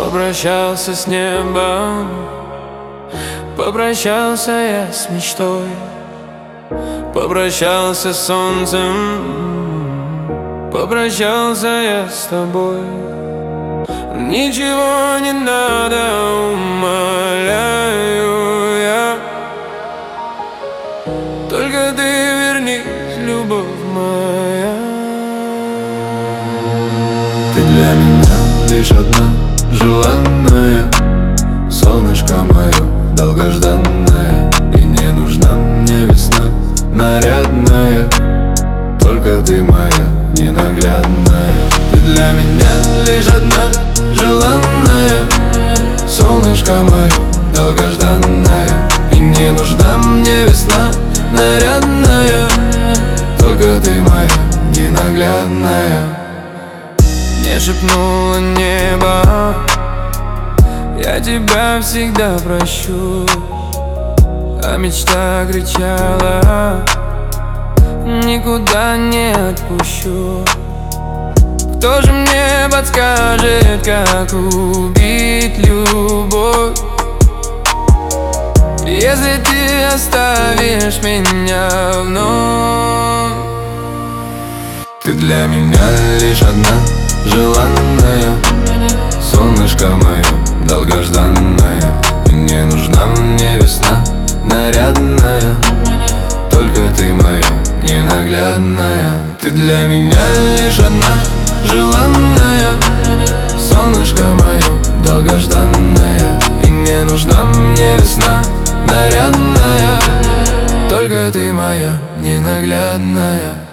Попрощался с небом, попрощался я с мечтой, попрощался с солнцем, попрощался я с тобой. Ничего не надо, умоляю я, только ты вернись, любовь моя. Ты для меня лишь одна желанная, солнышко мое долгожданное. И не нужна мне весна нарядная, только ты моя ненаглядная. Ты для меня лишь одна желанная, солнышко мое долгожданное. И не нужна мне весна нарядная, только ты моя ненаглядная. Мне шепнуло небо: я тебя всегда прощу. А мечта кричала: никуда не отпущу. Кто же мне подскажет, как убить любовь, если ты оставишь меня вновь? Ты для меня лишь одна желанная, солнышко мое долгожданное. И не нужна мне весна нарядная, только ты моя ненаглядная. Ты для меня лишь одна желанная, солнышко мое долгожданное. И не нужна мне весна нарядная, только ты моя ненаглядная.